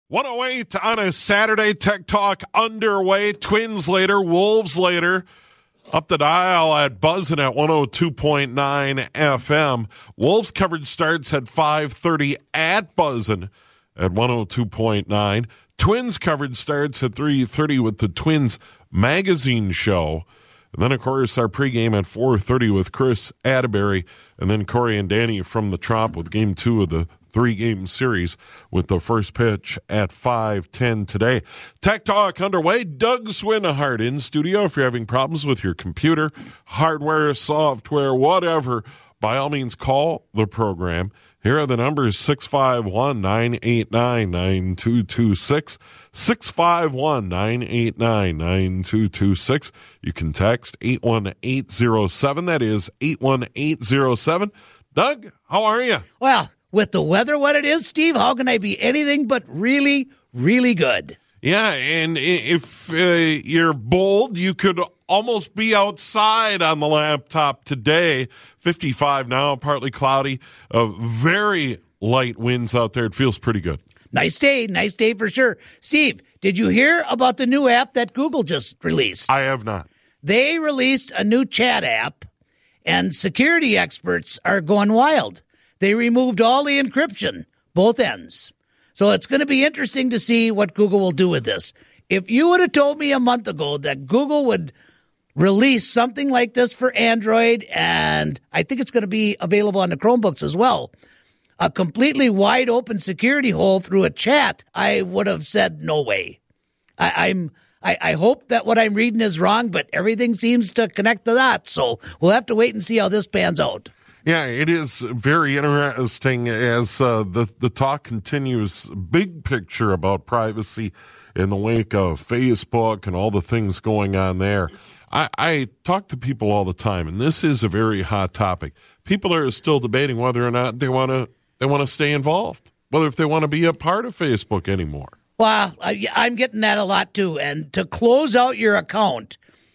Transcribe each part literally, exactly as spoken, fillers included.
one oh eight on a Saturday. Tech Talk underway. Twins later, Wolves later. Up the dial at Buzzin' at one oh two point nine F M. Wolves coverage starts at five thirty at Buzzin' at one oh two point nine. Twins coverage starts at three thirty with the Twins Magazine show. And then, of course, our pregame at four thirty with Chris Atterbury. And then Corey and Danny from the Trop with game two of the three-game series with the first pitch at five ten today. Tech Talk underway. Doug Swinhart in studio. If you're having problems with your computer, hardware, software, whatever, by all means, call the program. Here are the numbers: six five one, nine eight nine, nine two two six, six five one, nine eight nine, nine two two six. You can text eight one eight zero seven. That is eight one eight zero seven. Doug, how are you? Well, with the weather what it is, Steve, how can I be anything but really, really good? Yeah, and if uh, you're bold, you could almost be outside on the laptop today. fifty-five now, partly cloudy. Uh, very light winds out there. It feels pretty good. Nice day. Nice day for sure. Steve, did you hear about the new app that Google just released? I have not. They released a new chat app, and security experts are going wild. They removed all the encryption, both ends. So it's going to be interesting to see what Google will do with this. If you would have told me a month ago that Google would release something like this for Android, and I think it's going to be available on the Chromebooks as well, a completely wide open security hole through a chat, I would have said no way. I, I'm I, I hope that what I'm reading is wrong, but everything seems to connect to that. So we'll have to wait and see how this pans out. Yeah, it is very interesting as uh, the, the talk continues. Big picture about privacy in the wake of Facebook and all the things going on there. I, I talk to people all the time, and this is a very hot topic. People are still debating whether or not they want to they want to stay involved, whether if they want to be a part of Facebook anymore. Well, I'm getting that a lot too. And to close out your account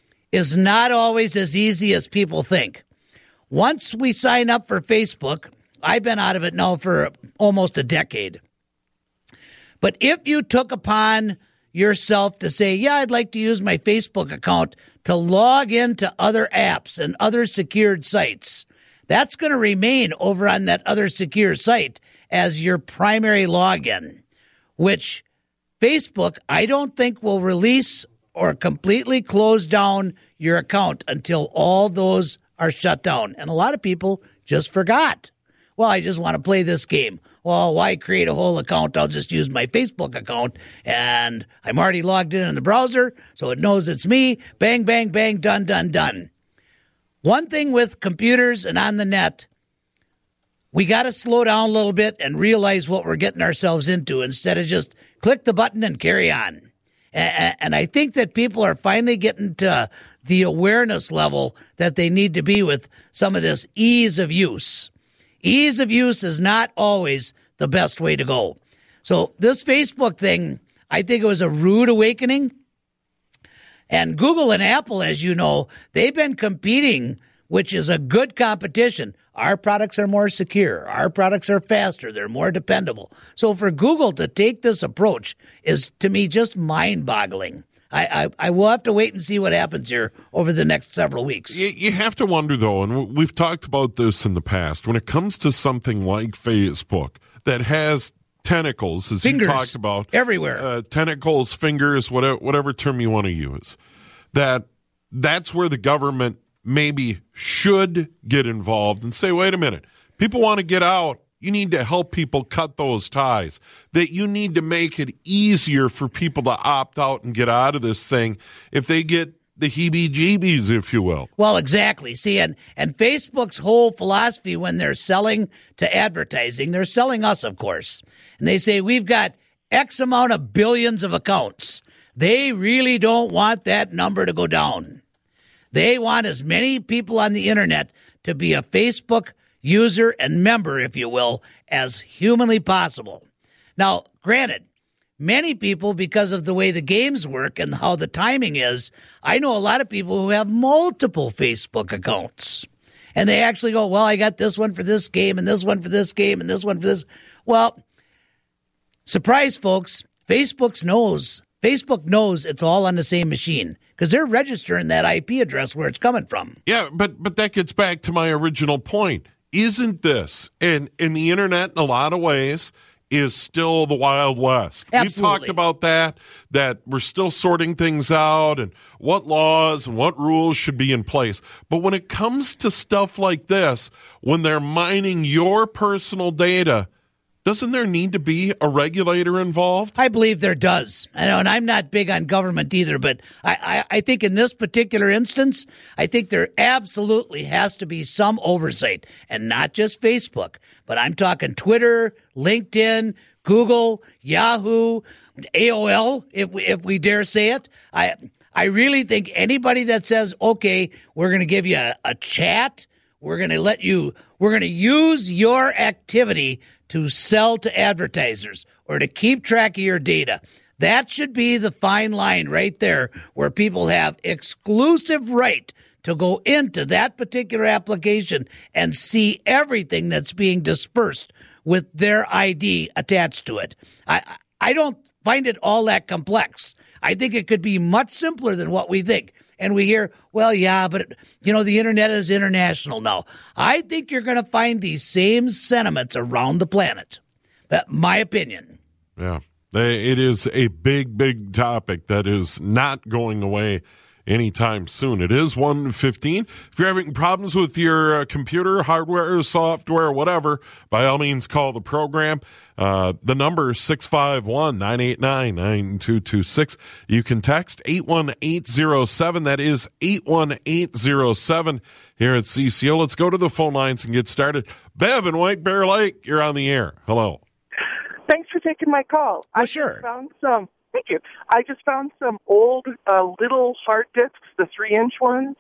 is not always as easy as people think. Once we sign up for Facebook, I've been out of it now for almost a decade. But if you took upon yourself to say, yeah, I'd like to use my Facebook account to log into other apps and other secured sites, that's going to remain over on that other secure site as your primary login, which Facebook, I don't think, will release or completely close down your account until all those are shut down. And a lot of people just forgot. Well, I just want to play this game. Well, why create a whole account? I'll just use my Facebook account, and I'm already logged in in the browser, so it knows it's me. Bang, bang, bang, done, done, done. One thing with computers and on the net, we got to slow down a little bit and realize what we're getting ourselves into instead of just click the button and carry on. And I think that people are finally getting to the awareness level that they need to be with some of this ease of use. Ease of use is not always the best way to go. So this Facebook thing, I think it was a rude awakening. And Google and Apple, as you know, they've been competing, which is a good competition. Our products are more secure. Our products are faster. They're more dependable. So for Google to take this approach is, to me, just mind-boggling. I, I, I will have to wait and see what happens here over the next several weeks. You, you have to wonder, though, and we've talked about this in the past, when it comes to something like Facebook that has tentacles, as fingers, you talked about. Everywhere. Uh, tentacles, fingers, whatever, whatever term you want to use, that that's where the government maybe should get involved and say, wait a minute, people want to get out. You need to help people cut those ties. That you need to make it easier for people to opt out and get out of this thing if they get the heebie-jeebies, if you will. Well, exactly. See, and, and Facebook's whole philosophy when they're selling to advertising, they're selling us, of course. And they say, we've got X amount of billions of accounts. They really don't want that number to go down. They want as many people on the internet to be a Facebook user and member, if you will, as humanly possible. Now, granted, many people, because of the way the games work and how the timing is, I know a lot of people who have multiple Facebook accounts. And they actually go, well, I got this one for this game and this one for this game and this one for this. Well, surprise, folks, Facebook's knows, Facebook knows it's all on the same machine because they're registering that I P address where it's coming from. Yeah, but but that gets back to my original point. Isn't this, and in the internet in a lot of ways, is still the Wild West. Absolutely. We talked about that, that we're still sorting things out and what laws and what rules should be in place. But when it comes to stuff like this, when they're mining your personal data, doesn't there need to be a regulator involved? I believe there does. I know, and I'm not big on government either, but I, I, I think in this particular instance, I think there absolutely has to be some oversight, and not just Facebook, but I'm talking Twitter, LinkedIn, Google, Yahoo, A O L, if we, if we dare say it. I I really think anybody that says, okay, we're going to give you a, a chat, we're going to let you, we're going to use your activity to sell to advertisers or to keep track of your data. That should be the fine line right there where people have exclusive right to go into that particular application and see everything that's being dispersed with their I D attached to it. I, I don't find it all that complex. I think it could be much simpler than what we think. And we hear, well, yeah, but, you know, the internet is international now. I think you're going to find these same sentiments around the planet. That's my opinion. Yeah, it is a big, big topic that is not going away anytime soon. It is one fifteen. If you're having problems with your uh, computer, hardware, software, whatever, by all means call the program. Uh, the number is six five one, nine eight nine, nine two two six. You can text eight one eight zero seven. That is eight one eight zero seven here at C C O. Let's go to the phone lines and get started. Bev in White Bear Lake, you're on the air. Hello. Thanks for taking my call. Oh, I sure. just found some. Thank you. I just found some old uh, little hard disks, the three-inch ones,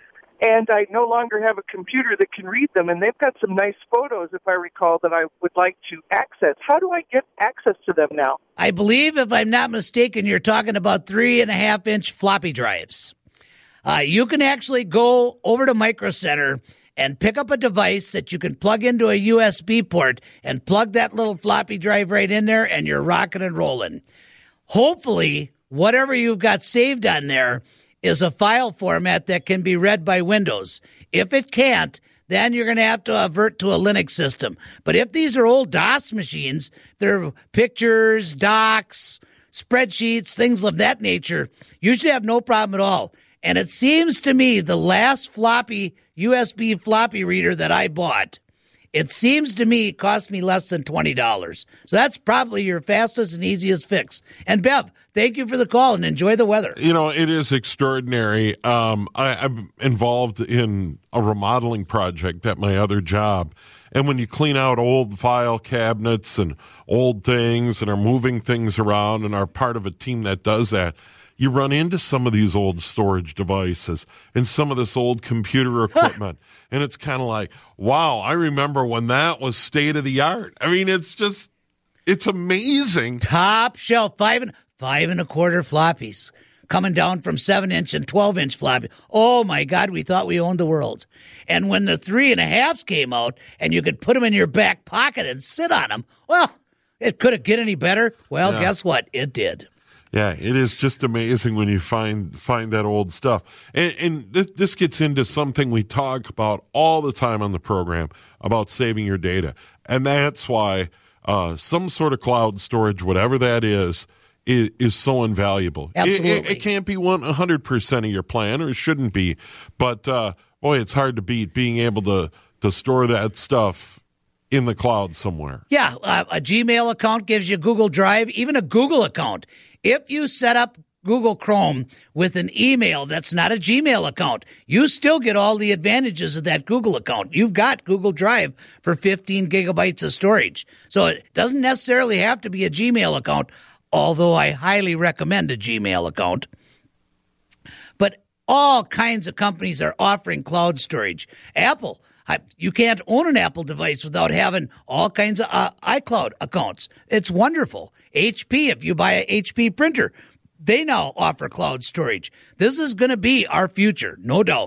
and I no longer have a computer that can read them, and they've got some nice photos, if I recall, that I would like to access. How do I get access to them now? I believe, if I'm not mistaken, you're talking about three and a half inch floppy drives. Uh, you can actually go over to Micro Center and pick up a device that you can plug into a U S B port and plug that little floppy drive right in there, and you're rocking and rolling. Hopefully, whatever you've got saved on there is a file format that can be read by Windows. If it can't, then you're going to have to avert to a Linux system. But if these are old DOS machines, they're pictures, docs, spreadsheets, things of that nature, you should have no problem at all. And it seems to me the last floppy, U S B floppy reader that I bought, it seems to me it cost me less than twenty dollars. So that's probably your fastest and easiest fix. And Bev, thank you for the call and enjoy the weather. You know, it is extraordinary. Um, I, I'm involved in a remodeling project at my other job. And when you clean out old file cabinets and old things and are moving things around and are part of a team that does that, you run into some of these old storage devices and some of this old computer equipment. And it's kind of like, wow, I remember when that was state of the art. I mean, it's just, it's amazing. Top shelf, five and, five and a quarter floppies coming down from seven inch and twelve inch floppy. Oh my God, we thought we owned the world. And when the three and a halves came out and you could put them in your back pocket and sit on them, well, it could it get any better? Well, Yeah. Guess what? It did. Yeah, it is just amazing when you find find that old stuff. And, and this, this gets into something we talk about all the time on the program about saving your data. And that's why uh, some sort of cloud storage, whatever that is, is, is so invaluable. Absolutely. It, it, it can't be one hundred percent of your plan, or it shouldn't be. But, uh, boy, it's hard to beat being able to, to store that stuff in the cloud somewhere. Yeah, uh, a Gmail account gives you Google Drive, even a Google account. If you set up Google Chrome with an email that's not a Gmail account, you still get all the advantages of that Google account. You've got Google Drive for fifteen gigabytes of storage. So it doesn't necessarily have to be a Gmail account, although I highly recommend a Gmail account. But all kinds of companies are offering cloud storage. Apple, I, you can't own an Apple device without having all kinds of uh, iCloud accounts. It's wonderful. H P, if you buy a H P printer, they now offer cloud storage. This is going to be our future, no doubt.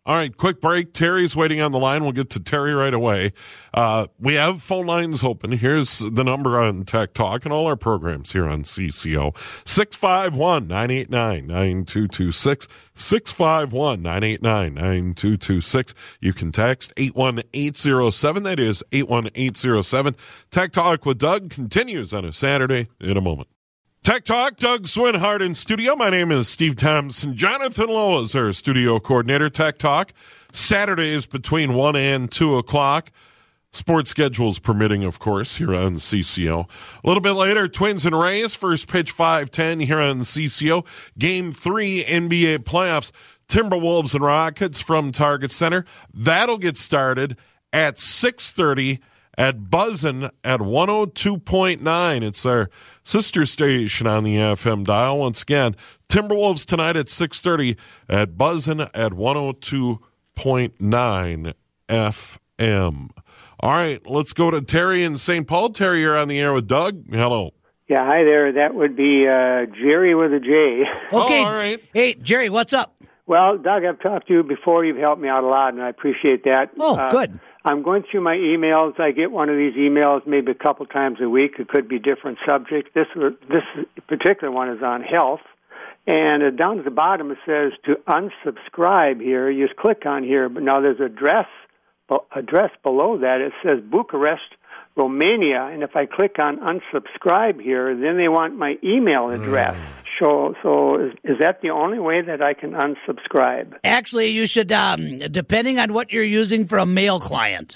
All right, quick break. Terry's waiting on the line. We'll get to Terry right away. Uh, we have phone lines open. Here's the number on Tech Talk and all our programs here on C C O. six five one, nine eight nine, nine two two six. six five one, nine eight nine, nine two two six. You can text eight one eight zero seven. That is eight one eight zero seven. Tech Talk with Doug continues on a Saturday in a moment. Tech Talk, Doug Swinhart in studio. My name is Steve Thompson. Jonathan Lowe is our studio coordinator. Tech Talk, Saturdays between one and two o'clock. Sports schedules permitting, of course, here on C C O. A little bit later, Twins and Rays, first pitch five ten here on C C O. Game three, N B A playoffs, Timberwolves and Rockets from Target Center. That'll get started at six thirty at Buzzin' at one oh two point nine. It's our sister station on the F M dial. Once again, Timberwolves tonight at six thirty at Buzzin' at one oh two point nine F M. All right, let's go to Terry in Saint Paul. Terry, you're on the air with Doug. Hello. Yeah, hi there. That would be uh, Jerry with a J. Okay. Oh, all right. Hey, Jerry, what's up? Well, Doug, I've talked to you before. You've helped me out a lot, and I appreciate that. Oh, uh, good. I'm going through my emails. I get one of these emails maybe a couple times a week. It could be different subjects. This this particular one is on health. And uh, down at the bottom it says to unsubscribe here. You just click on here. But now there's an address, address below that. It says Bucharest, Romania. And if I click on unsubscribe here, then they want my email address. Mm. So, so is, is that the only way that I can unsubscribe? Actually, you should, um, depending on what you're using for a mail client,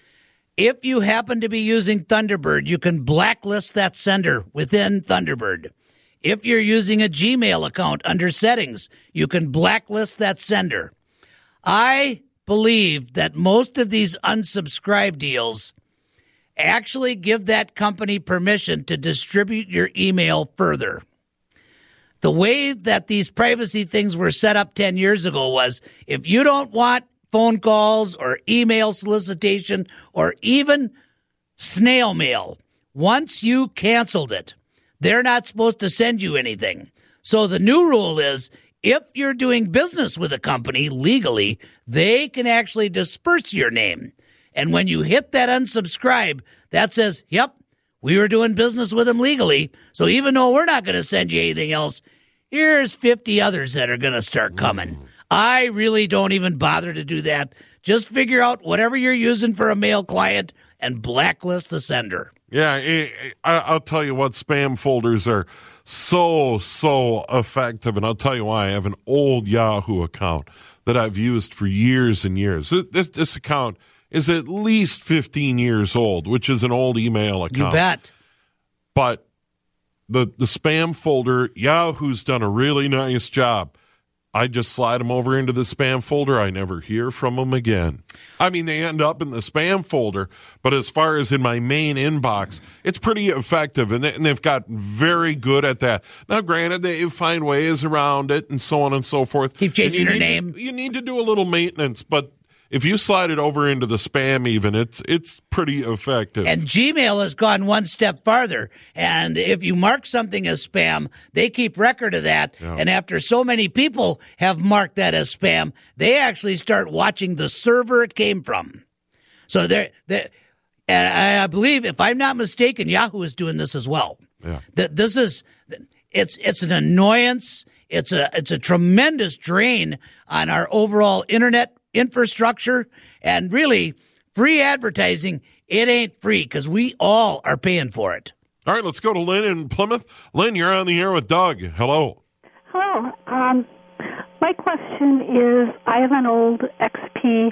if you happen to be using Thunderbird, you can blacklist that sender within Thunderbird. If you're using a Gmail account under settings, you can blacklist that sender. I believe that most of these unsubscribe deals actually give that company permission to distribute your email further. The way that these privacy things were set up ten years ago was if you don't want phone calls or email solicitation or even snail mail, once you canceled it, they're not supposed to send you anything. So the new rule is if you're doing business with a company legally, they can actually disperse your name. And when you hit that unsubscribe, that says, yep, we were doing business with them legally, so even though we're not going to send you anything else, here's fifty others that are going to start coming. Mm. I really don't even bother to do that. Just figure out whatever you're using for a mail client and blacklist the sender. Yeah, I'll tell you what, spam folders are so, so effective, and I'll tell you why. I have an old Yahoo account that I've used for years and years. This, this account is at least fifteen years old, which is an old email account. You bet. But the the spam folder, Yahoo's done a really nice job. I just slide them over into the spam folder. I never hear from them again. I mean, they end up in the spam folder, but as far as in my main inbox, it's pretty effective, and, they, and they've got very good at that. Now, granted, they find ways around it and so on and so forth. Keep changing you your need, name. You need to do a little maintenance, but if you slide it over into the spam even, it's it's pretty effective. And Gmail has gone one step farther. And if you mark something as spam, they keep record of that. Yeah. And after so many people have marked that as spam, they actually start watching the server it came from. So they're, they're and I believe, if I'm not mistaken, Yahoo is doing this as well. Yeah. This is it's it's an annoyance. It's a it's a tremendous drain on our overall internet infrastructure, and really free advertising, it ain't free because we all are paying for it. All right, let's go to Lynn in Plymouth. Lynn, you're on the air with Doug. Hello. Hello. Um, my question is, I have an old X P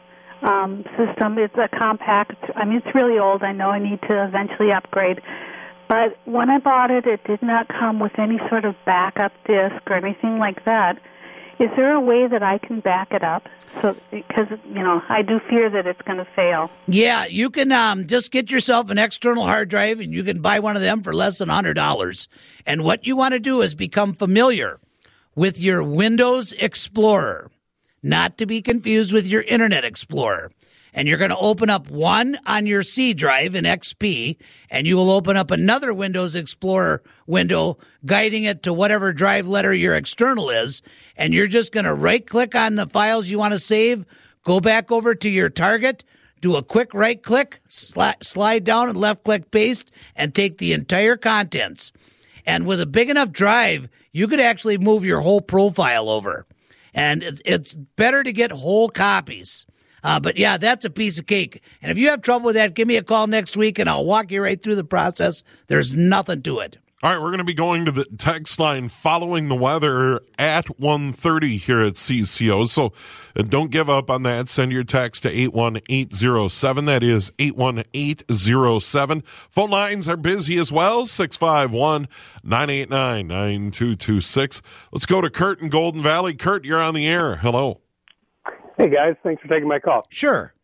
um, system. It's a compact. I mean, it's really old. I know I need to eventually upgrade. But when I bought it, it did not come with any sort of backup disk or anything like that. Is there a way that I can back it up? So, because, you know, I do fear that it's going to fail. Yeah, you can um, just get yourself an external hard drive, and you can buy one of them for less than one hundred dollars. And what you want to do is become familiar with your Windows Explorer, not to be confused with your Internet Explorer. and you're going to open up one on your C drive in X P, and you will open up another Windows Explorer window, guiding it to whatever drive letter your external is, and you're just going to right-click on the files you want to save, go back over to your target, do a quick right-click, sli- slide down and left-click paste, and take the entire contents. And with a big enough drive, you could actually move your whole profile over. And it's, it's better to get whole copies. Uh, but, yeah, that's a piece of cake. And if you have trouble with that, give me a call next week, and I'll walk you right through the process. There's nothing to it. All right, we're going to be going to the text line following the weather at one thirty here at C C O. So uh, don't give up on that. Send your text to eight one eight zero seven. That is eight one eight zero seven. Phone lines are busy as well, six five one, nine eight nine, nine two two six. Let's go to Kurt in Golden Valley. Kurt, you're on the air. Hello. Hey, guys. Thanks for taking my call. Sure.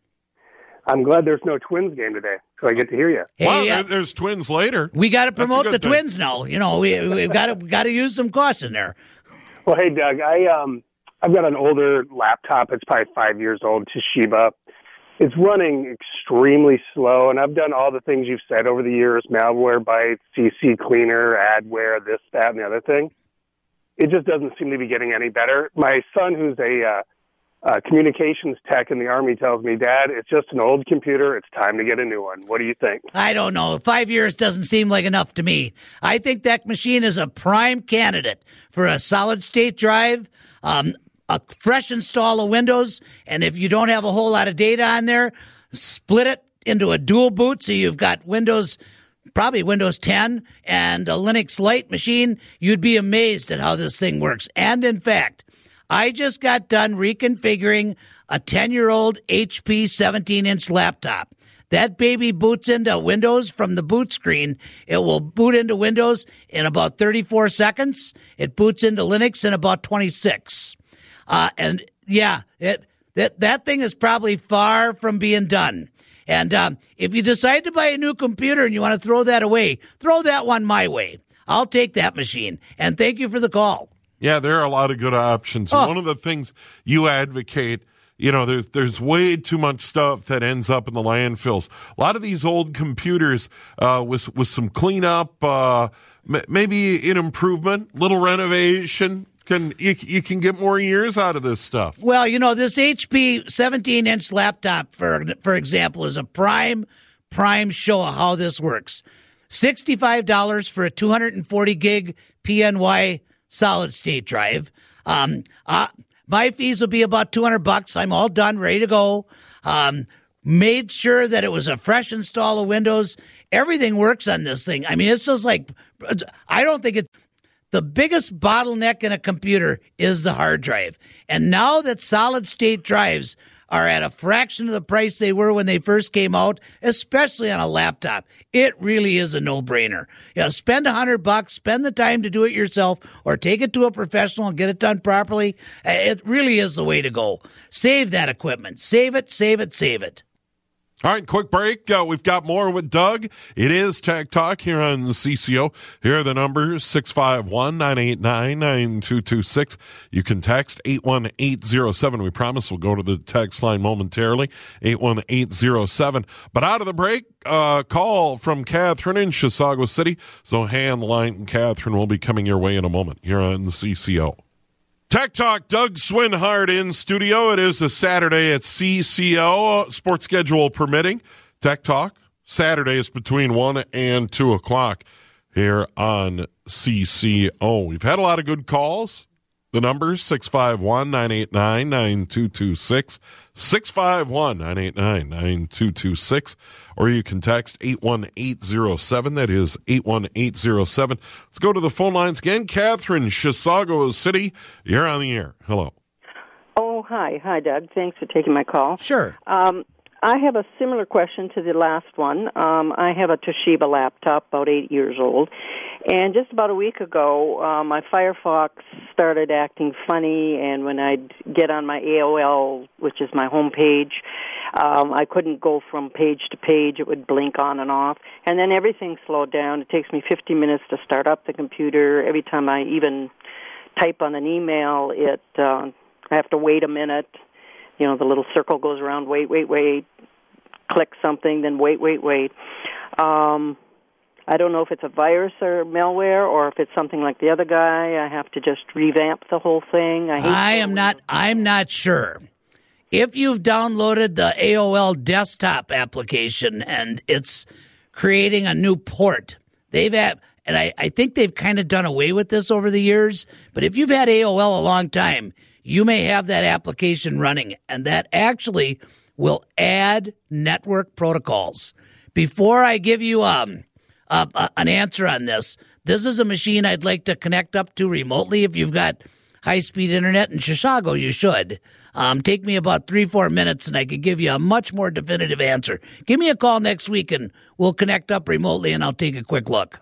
I'm glad there's no Twins game today, so I get to hear you. Hey, well, uh, there- there's Twins later. we got to promote the good thing. Twins now. You know, we, we've got to got to use some caution there. Well, hey, Doug, I, um, I've got an older laptop. It's probably five years old, Toshiba. It's running extremely slow, and I've done all the things you've said over the years, malware bytes, C C cleaner, adware, this, that, and the other thing. It just doesn't seem to be getting any better. My son, who's a uh, uh, communications tech in the Army, tells me, Dad, it's just an old computer. It's time to get a new one. What do you think? I don't know. Five years doesn't seem like enough to me. I think that machine is a prime candidate for a solid-state drive, um, a fresh install of Windows, and if you don't have a whole lot of data on there, split it into a dual boot so you've got Windows, probably Windows ten, and a Linux Lite machine. You'd be amazed at how this thing works. And, in fact, I just got done reconfiguring a ten-year-old H P seventeen-inch laptop. That baby boots into Windows from the boot screen. It will boot into Windows in about thirty-four seconds. It boots into Linux in about twenty-six. Uh, and, yeah, it, that, that thing is probably far from being done. And um, if you decide to buy a new computer and you want to throw that away, throw that one my way. I'll take that machine. And thank you for the call. Yeah, there are a lot of good options. And Oh. one of the things you advocate, you know, there's there's way too much stuff that ends up in the landfills. A lot of these old computers uh, with with some cleanup, uh, m- maybe an improvement, little renovation, can you, you can get more years out of this stuff. Well, you know, this H P seventeen-inch laptop, for for example, is a prime, prime show of how this works. sixty-five dollars for a two hundred forty gig P N Y solid-state drive. Um, uh, my fees will be about two hundred bucks. I'm all done, ready to go. Um, made sure that it was a fresh install of Windows. Everything works on this thing. I mean, it's just like, I don't think it. The biggest bottleneck in a computer is the hard drive. And now that solid-state drives are at a fraction of the price they were when they first came out, especially on a laptop, it really is a no-brainer. You know, spend a hundred bucks, spend the time to do it yourself, or take it to a professional and get it done properly. It really is the way to go. Save that equipment. Save it, save it, save it. All right, quick break. Uh, we've got more with Doug. It is Tech Talk here on C C O. Here are the numbers, six five one, nine eight nine, nine two two six. You can text eight one eight zero seven. We promise we'll go to the text line momentarily, eight one eight zero seven. But out of the break, uh, call from Catherine in Chisago City. So hand the line, Catherine will be coming your way in a moment here on C C O. Tech Talk, Doug Swinhart in studio. It is a Saturday at C C O, sports schedule permitting. Tech Talk, Saturdays between one and two o'clock here on C C O. We've had a lot of good calls. The numbers, six five one, nine eight nine, nine two two six, six five one, nine eight nine, nine two two six, or you can text eight one eight zero seven. That is eight one eight zero seven. Let's go to the phone lines again. Catherine, Chisago City, you're on the air. Hello. Oh, hi. Hi, Doug. Thanks for taking my call. Sure. Um, I have a similar question to the last one. Um, I have a Toshiba laptop, about eight years old, and just about a week ago, uh, my Firefox started acting funny, and when I'd get on my A O L, which is my home page, um, I couldn't go from page to page. It would blink on and off, and then everything slowed down. It takes me fifty minutes to start up the computer. Every time I even type on an email, it uh, I have to wait a minute. you know, the little circle goes around, wait, wait, wait, click something, then wait, wait, wait. Um, I don't know if it's a virus or malware or if it's something like the other guy. I have to just revamp the whole thing. I, hate I am not. I'm not sure. If you've downloaded the A O L desktop application and it's creating a new port, they've had, and I, I think they've kind of done away with this over the years. But if you've had A O L a long time, you may have that application running, and that actually will add network protocols. Before I give you um. Uh, uh, an answer on this. This is a machine I'd like to connect up to remotely. If you've got high-speed internet in Chicago, you should. Um, take me about three, four minutes, and I could give you a much more definitive answer. Give me a call next week, and we'll connect up remotely, and I'll take a quick look.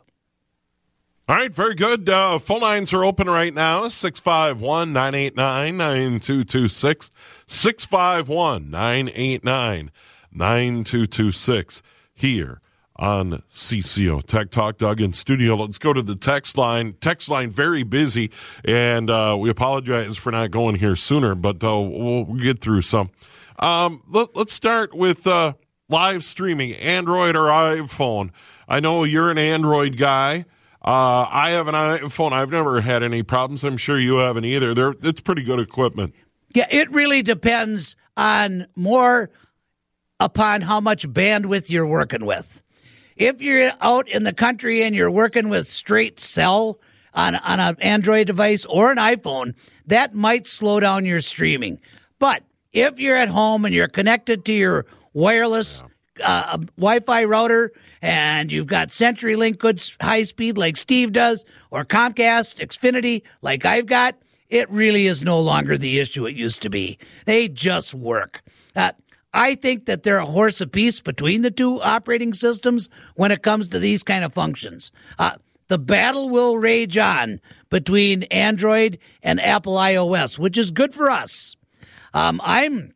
All right, very good. Uh, phone lines are open right now, six five one, nine eight nine, nine two two six, six five one, nine eight nine, nine two two six here on C C O Tech Talk. Doug in studio. Let's go to the text line. Text line very busy, and uh, we apologize for not going here sooner, but uh, we'll get through some. Um, let, let's start with uh, live streaming, Android or iPhone. I know you're an Android guy. Uh, I have an iPhone. I've never had any problems. I'm sure you haven't either. They're, it's pretty good equipment. Yeah, it really depends on more upon how much bandwidth you're working with. If you're out in the country and you're working with straight cell on, on an Android device or an iPhone, that might slow down your streaming. But if you're at home and you're connected to your wireless uh, Wi-Fi router and you've got CenturyLink good high speed like Steve does, or Comcast, Xfinity like I've got, it really is no longer the issue it used to be. They just work. Uh, I think that they're a horse apiece between the two operating systems when it comes to these kind of functions. Uh, the battle will rage on between Android and Apple iOS, which is good for us. Um, I'm,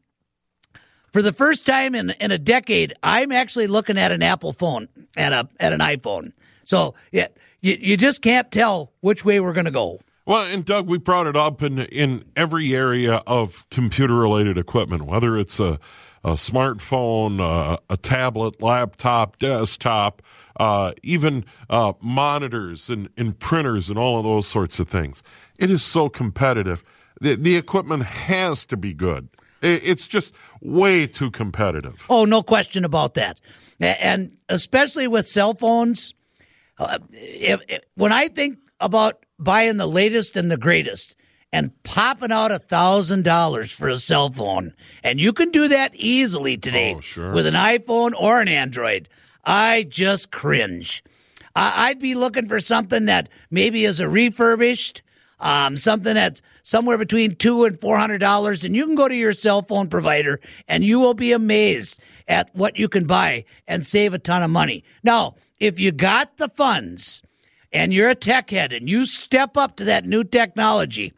for the first time in, in a decade, I'm actually looking at an Apple phone, at a at an iPhone. So yeah, you, you just can't tell which way we're going to go. Well, and Doug, we brought it up in in every area of computer-related equipment, whether it's a a smartphone, uh, a tablet, laptop, desktop, uh, even uh, monitors and, and printers and all of those sorts of things. It is so competitive. The, the equipment has to be good. It, it's just way too competitive. Oh, no question about that. And especially with cell phones, uh, if, if, when I think about buying the latest and the greatest, and popping out a thousand dollars for a cell phone, and you can do that easily today oh, sure. with an iPhone or an Android, I just cringe. Uh, I'd be looking for something that maybe is a refurbished, um, something that's somewhere between two and four hundred dollars, and you can go to your cell phone provider, and you will be amazed at what you can buy and save a ton of money. Now, if you got the funds and you're a tech head and you step up to that new technology,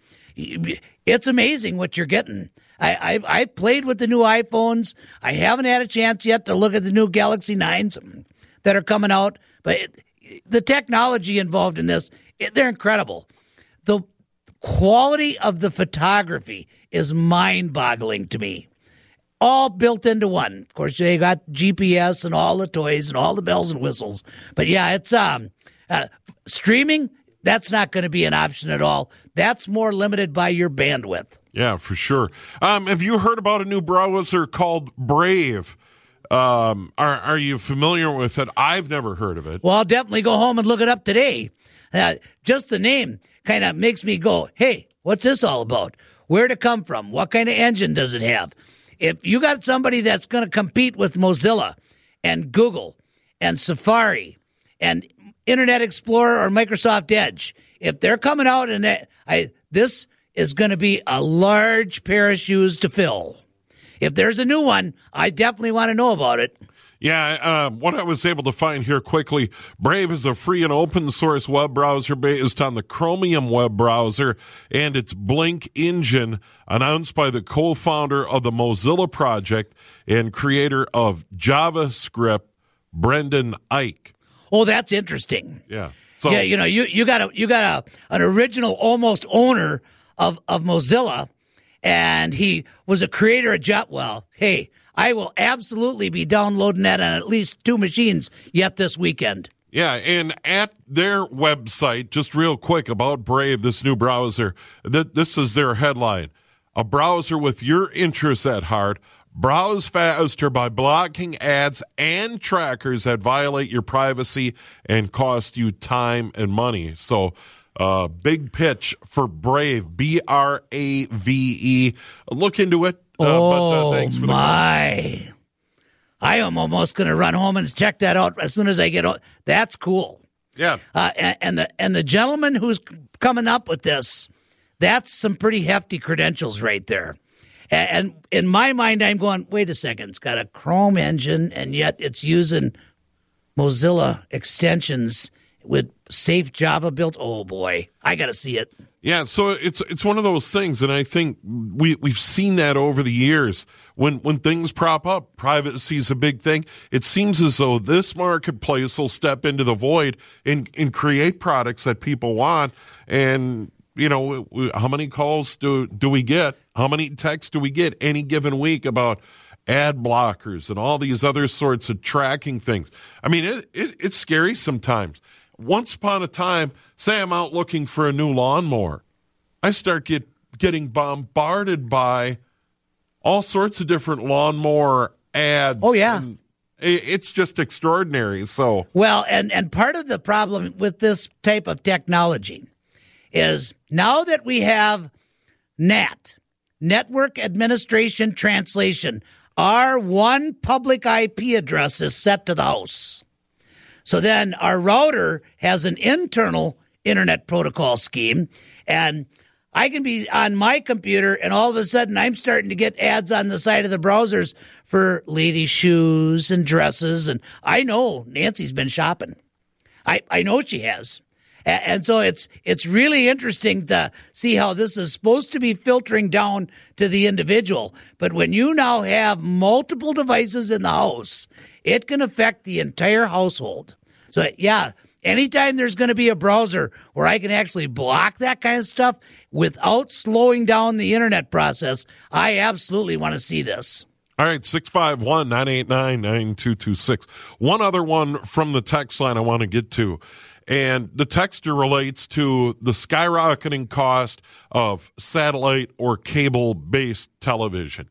it's amazing what you're getting. I, I've, I've played with the new iPhones. I haven't had a chance yet to look at the new Galaxy nines that are coming out. But it, the technology involved in this, it, they're incredible. The quality of the photography is mind-boggling to me. All built into one. Of course, they got G P S and all the toys and all the bells and whistles. But yeah, it's um uh, streaming. That's not going to be an option at all. That's more limited by your bandwidth. Yeah, for sure. Um, have you heard about a new browser called Brave? Um, are are you familiar with it? I've never heard of it. Well, I'll definitely go home and look it up today. Uh, just the name kind of makes me go, hey, what's this all about? Where'd it come from? What kind of engine does it have? If you got somebody that's going to compete with Mozilla and Google and Safari and Internet Explorer or Microsoft Edge, if they're coming out and they, I, this is going to be a large pair of shoes to fill. If there's a new one, I definitely want to know about it. Yeah, uh, what I was able to find here quickly, Brave is a free and open source web browser based on the Chromium web browser and its Blink engine, announced by the co-founder of the Mozilla project and creator of JavaScript, Brendan Eich. Oh, that's interesting. Yeah. So, yeah, you know, you, you got a you got a an original almost owner of, of Mozilla, and he was a creator of Jet. Well, hey, I will absolutely be downloading that on at least two machines yet this weekend. Yeah, and at their website, just real quick about Brave, this new browser, th- this is their headline. A browser with your interests at heart. Browse faster by blocking ads and trackers that violate your privacy and cost you time and money. So, uh, big pitch for Brave, B R A V E. Look into it. Uh, oh, but, uh, thanks for the my. Call. I am almost going to run home and check that out as soon as I get home. That's cool. Yeah. Uh, and, and the and the gentleman who's coming up with this, that's some pretty hefty credentials right there. And, and in my mind, I'm going, wait a second. It's got a Chrome engine, and yet it's using Mozilla extensions with safe Java built. Oh, boy. I got to see it. Yeah, so it's it's one of those things, and I think we we've seen that over the years. When when things prop up, privacy is a big thing. It seems as though this marketplace will step into the void and, and create products that people want. And you know, how many calls do do we get? How many texts do we get any given week about ad blockers and all these other sorts of tracking things? I mean, it, it it's scary sometimes. Once upon a time, say I'm out looking for a new lawnmower, I start get, getting bombarded by all sorts of different lawnmower ads. Oh, yeah. And it's just extraordinary. So Well, and, and part of the problem with this type of technology is now that we have N A T, Network Administration Translation, our one public I P address is set to the house. So then our router has an internal internet protocol scheme, and I can be on my computer, and all of a sudden I'm starting to get ads on the side of the browsers for ladies' shoes and dresses, and I know Nancy's been shopping. I, I know she has. And, and so it's it's really interesting to see how this is supposed to be filtering down to the individual. But when you now have multiple devices in the house, it can affect the entire household. So, yeah, anytime there's going to be a browser where I can actually block that kind of stuff without slowing down the internet process, I absolutely want to see this. All right, six five one, nine eight nine, nine two two six. One other one from the text line I want to get to, and the texter relates to the skyrocketing cost of satellite or cable-based television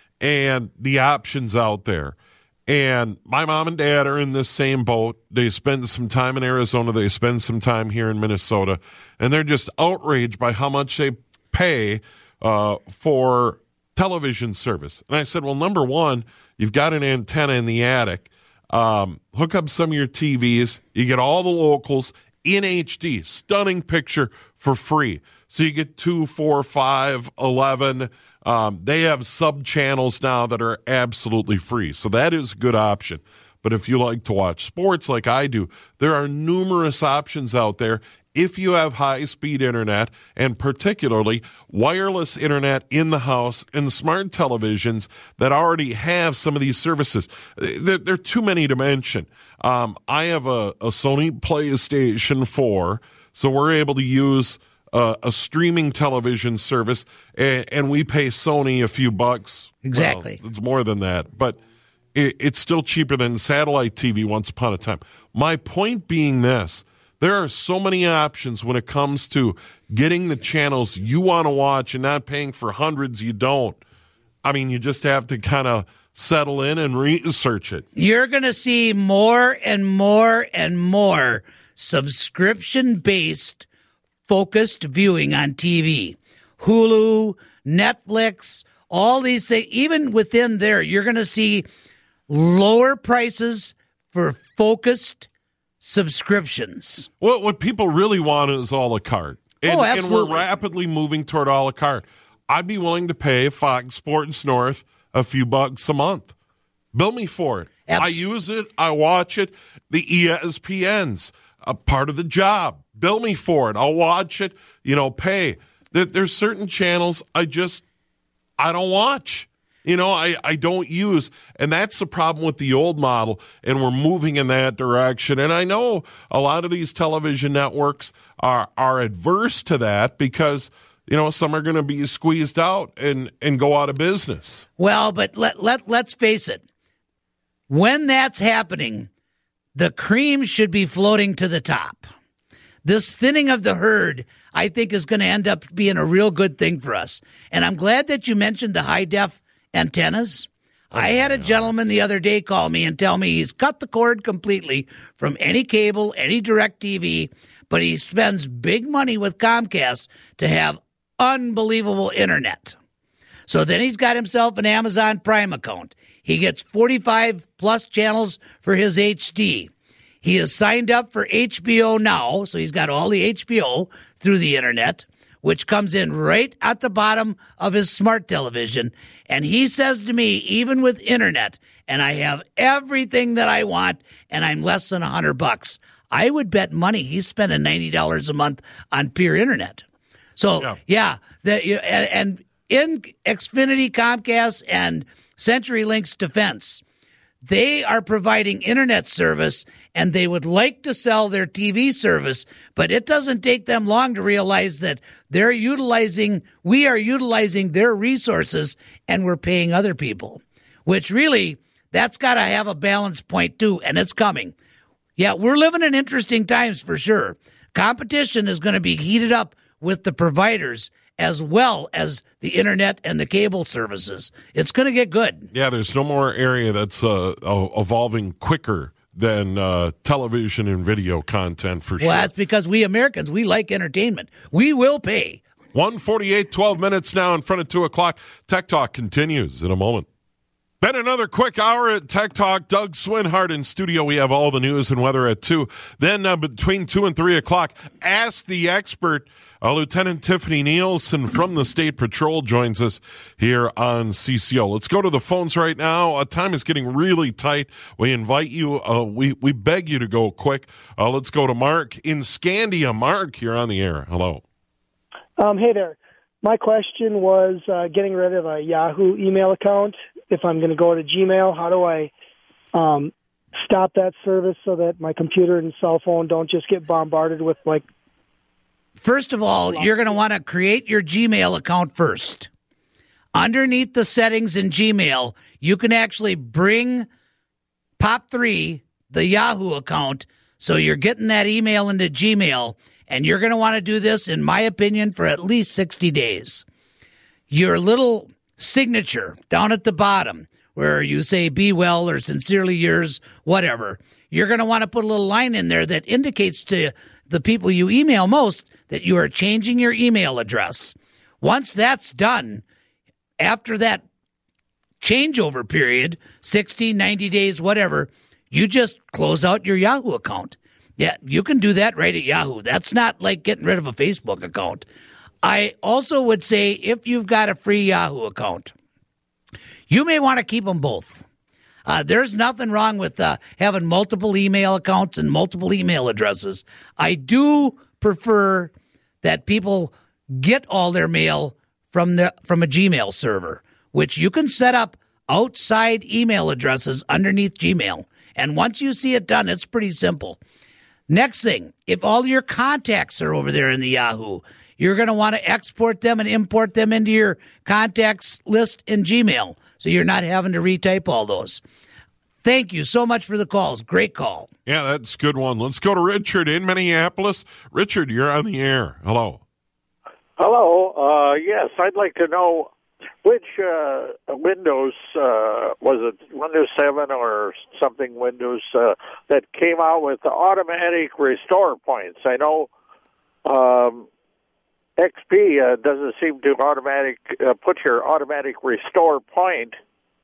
and the options out there. And my mom and dad are in this same boat. They spend some time in Arizona. They spend some time here in Minnesota. And they're just outraged by how much they pay uh, for television service. And I said, well, number one, you've got an antenna in the attic. Um, hook up some of your T Vs. You get all the locals in H D. Stunning picture for free. So you get two, four, five, eleven. Um, they have sub-channels now that are absolutely free. So that is a good option. But if you like to watch sports like I do, there are numerous options out there if you have high-speed internet, and particularly wireless internet in the house and smart televisions that already have some of these services. There, there are too many to mention. Um, I have a, a Sony PlayStation four, so we're able to use Uh, a streaming television service, and, and we pay Sony a few bucks. Exactly. Well, it's more than that, but it, it's still cheaper than satellite T V once upon a time. My point being this, there are so many options when it comes to getting the channels you want to watch and not paying for hundreds you don't. I mean, you just have to kind of settle in and research it. You're going to see more and more and more subscription-based focused viewing on T V. Hulu, Netflix, all these things. Even within there, you're going to see lower prices for focused subscriptions. Well, what people really want is a la carte. And, oh, absolutely. And we're rapidly moving toward a la carte. I'd be willing to pay Fox Sports North a few bucks a month. Bill me for it. Abs- I use it. I watch it. The E S P N's a part of the job. Bill me for it. I'll watch it, you know, pay. There, there's certain channels I just, I don't watch. You know, I, I don't use. And that's the problem with the old model, and we're moving in that direction. And I know a lot of these television networks are, are adverse to that because, you know, some are going to be squeezed out and, and go out of business. Well, but let, let, let's face it. When that's happening, the cream should be floating to the top. This thinning of the herd, I think, is going to end up being a real good thing for us. And I'm glad that you mentioned the high-def antennas. Oh, I had a gentleman the other day call me and tell me he's cut the cord completely from any cable, any direct T V, but he spends big money with Comcast to have unbelievable internet. So then he's got himself an Amazon Prime account. He gets forty-five plus channels for his H D. He is signed up for H B O Now, so he's got all the H B O through the internet, which comes in right at the bottom of his smart television. And he says to me, even with internet, and I have everything that I want, and I'm less than one hundred bucks, I would bet money he's spending ninety dollars a month on pure internet. So, yeah, yeah the, and, and in Xfinity, Comcast, and CenturyLink's defense, they are providing internet service, and they would like to sell their T V service, but it doesn't take them long to realize that they're utilizing, we are utilizing their resources, and we're paying other people, which really, that's got to have a balance point too, and it's coming. Yeah, we're living in interesting times for sure. Competition is going to be heated up with the providers as well as the internet and the cable services. It's going to get good. Yeah, there's no more area that's uh, evolving quicker than uh, television and video content for well, sure. Well, that's because we Americans, we like entertainment. We will pay. one forty-eight, twelve minutes now in front of two o'clock. Tech Talk continues in a moment. Then another quick hour at Tech Talk. Doug Swinhart in studio. We have all the news and weather at two. Then uh, between two and three o'clock, Ask the Expert. Uh, Lieutenant Tiffany Nielsen from the State Patrol joins us here on C C O. Let's go to the phones right now. Uh, time is getting really tight. We invite you, uh, we, we beg you to go quick. Uh, let's go to Mark in Scandia. Mark, you're on the air. Hello. Um, hey there. My question was uh, getting rid of a Yahoo email account. If I'm going to go to Gmail, how do I um, stop that service so that my computer and cell phone don't just get bombarded with, like, First of all, you're going to want to create your Gmail account first. Underneath the settings in Gmail, you can actually bring Pop three, the Yahoo account, so you're getting that email into Gmail, and you're going to want to do this, in my opinion, for at least sixty days. Your little signature down at the bottom where you say be well or sincerely yours, whatever, you're going to want to put a little line in there that indicates to the people you email most that you are changing your email address. Once that's done, after that changeover period, sixty, ninety days, whatever, you just close out your Yahoo account. Yeah, you can do that right at Yahoo. That's not like getting rid of a Facebook account. I also would say if you've got a free Yahoo account, you may want to keep them both. Uh, there's nothing wrong with uh, having multiple email accounts and multiple email addresses. I do prefer that people get all their mail from the from a Gmail server, which you can set up outside email addresses underneath Gmail. And once you see it done, it's pretty simple. Next thing, if all your contacts are over there in the Yahoo, you're going to want to export them and import them into your contacts list in Gmail, so you're not having to retype all those. Thank you so much for the calls. Great call. Yeah, that's a good one. Let's go to Richard in Minneapolis. Richard, you're on the air. Hello. Hello. Uh, yes, I'd like to know which uh, Windows, uh, was it Windows seven or something Windows, uh, that came out with the automatic restore points. I know um, X P uh, doesn't seem to automatic uh, put your automatic restore point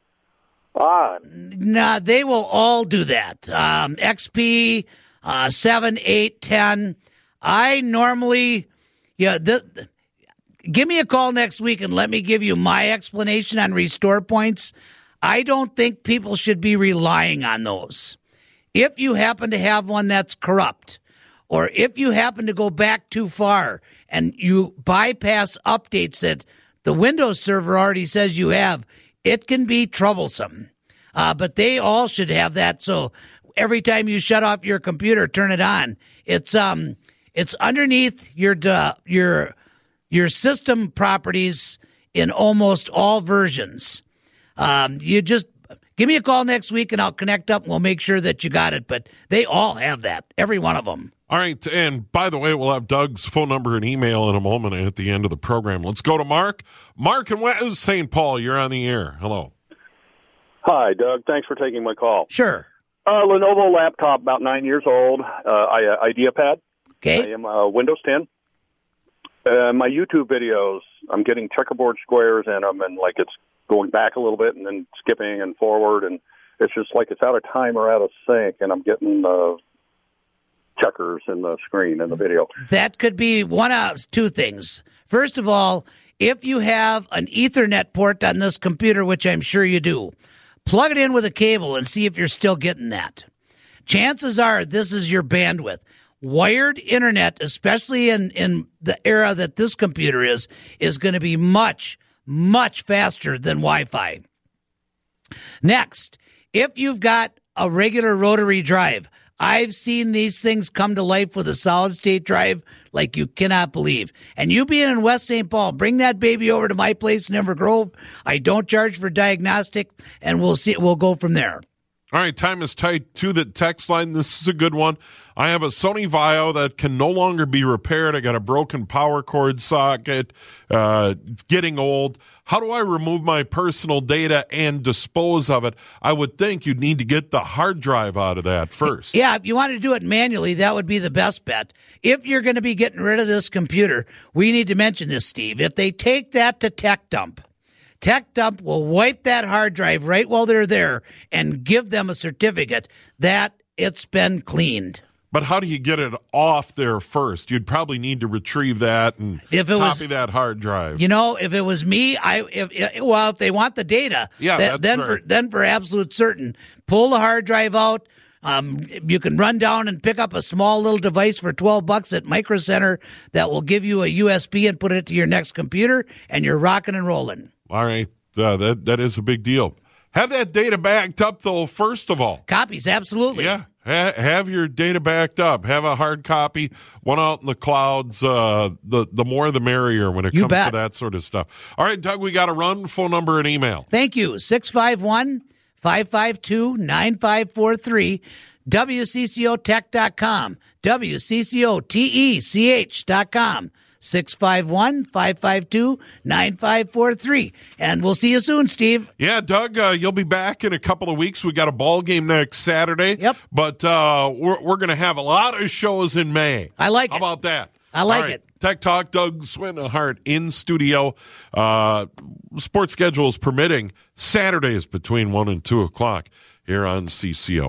on. Nah, they will all do that. Um, X P, uh, seven, eight, ten. I normally, yeah, the, give me a call next week and let me give you my explanation on restore points. I don't think people should be relying on those. If you happen to have one that's corrupt, or if you happen to go back too far and you bypass updates that the Windows server already says you have, it can be troublesome. Uh, but they all should have that. So every time you shut off your computer, turn it on. It's um, it's underneath your uh, your your system properties in almost all versions. Um, you just give me a call next week and I'll connect up and we'll make sure that you got it. But they all have that, every one of them. All right. And by the way, we'll have Doug's phone number and email in a moment at the end of the program. Let's go to Mark. Mark in West Saint Paul, you're on the air. Hello. Hi, Doug. Thanks for taking my call. Sure. Uh, Lenovo laptop, about nine years old. Uh, I, uh, IdeaPad. Okay. I am uh, Windows ten. Uh, my YouTube videos, I'm getting checkerboard squares in them, and like it's going back a little bit and then skipping and forward, and it's just like it's out of time or out of sync, and I'm getting uh, checkers in the screen in the video. That could be one of two things. First of all, if you have an Ethernet port on this computer, which I'm sure you do, plug it in with a cable and see if you're still getting that. Chances are this is your bandwidth. Wired internet, especially in, in the era that this computer is, is going to be much, much faster than Wi-Fi. Next, if you've got a regular rotary drive, I've seen these things come to life with a solid-state drive like you cannot believe. And you being in West Saint Paul, bring that baby over to my place in Inver Grove. I don't charge for diagnostic, and we'll see. We'll go from there. All right, time is tight to the text line. This is a good one. I have a Sony Vaio that can no longer be repaired. I got a broken power cord socket. Uh, it's getting old. How do I remove my personal data and dispose of it? I would think you'd need to get the hard drive out of that first. Yeah, if you want to do it manually, that would be the best bet. If you're going to be getting rid of this computer, we need to mention this, Steve. If they take that to Tech Dump, Tech Dump will wipe that hard drive right while they're there and give them a certificate that it's been cleaned. But how do you get it off there first? You'd probably need to retrieve that and if it copy was, that hard drive. You know, if it was me, I if, if well, if they want the data, yeah, th- that's then right. for then for absolute certain, pull the hard drive out. Um, you can run down and pick up a small little device for twelve bucks at Micro Center that will give you a U S B and put it to your next computer, and you're rocking and rolling. All right, uh, that that is a big deal. Have that data backed up, though, first of all. Copies, absolutely. Yeah, ha- have your data backed up. Have a hard copy, one out in the clouds. Uh, the, the more the merrier when it You comes bet. to that sort of stuff. All right, Doug, we got to run. Phone number and email. Thank you. six five one, five five two, nine five four three, W C C O tech dot com, W C C O T E C H dot com. six five one, five five two, nine five four three. And we'll see you soon, Steve. Yeah, Doug, uh, you'll be back in a couple of weeks. We got a ball game next Saturday. Yep. But uh, we're, we're going to have a lot of shows in May. I like How it. How about that? I like All right. it. Tech Talk, Doug Swinhart in studio. Uh, sports schedules permitting, Saturdays between one and two o'clock here on C C O.